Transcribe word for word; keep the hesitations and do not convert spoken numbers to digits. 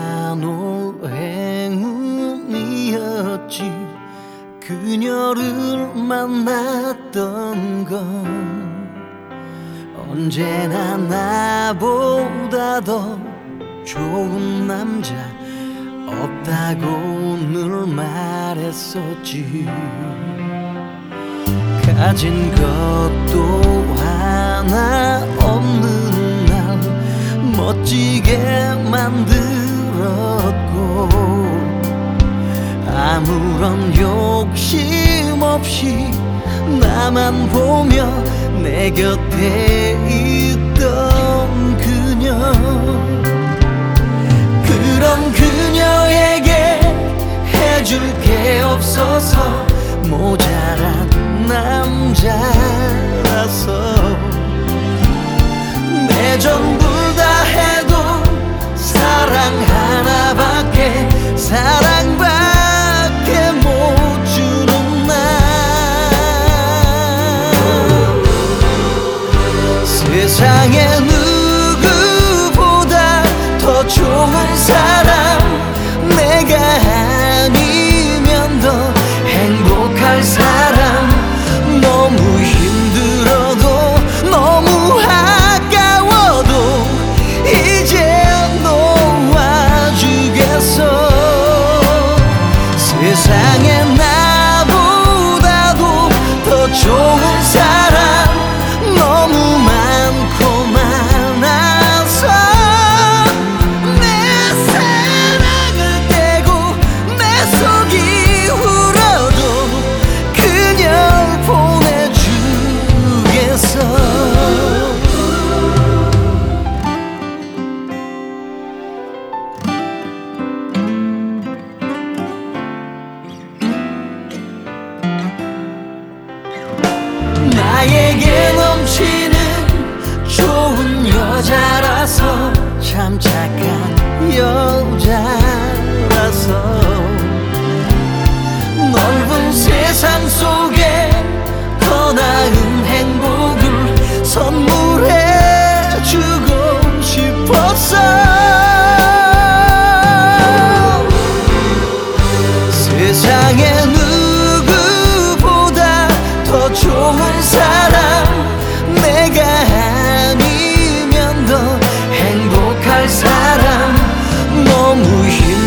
한올 행운이었지. 그녀를 만났던 건 언제나 나보다 더 좋은 남자 없다고 늘 말했었지. 가진 것도 하나 없는 날 멋지게 만들었고 아무런 욕심 없이 나만 보며 내 곁에 있던 그녀. 그런 그녀에게 해줄 게 없어서 모자란 남자라서 내 전부를 다 해도 사랑 하나밖에 사랑밖에 못 주는 나. 세상에 누구보다 더 좋은 사람 내가 아니면 더 행복할 사람. 너무 힘들어도 너무 아까워도 이제 놓아주겠어. 세상에 나보다도 더 좋은 사람 너무 많고 많아서 내 사랑을 떼고 내 속이 울어도 그녀 보내주겠어. 나에게 넘치는 좋은 여자라서 참 착한 여자라서 넓은 세상 속에 더 나은 행복을 선물해주고 싶었어. 세상에 누구보다 더 좋은 사람 내가 아니면 더 행복할 사람. 너무 힘들어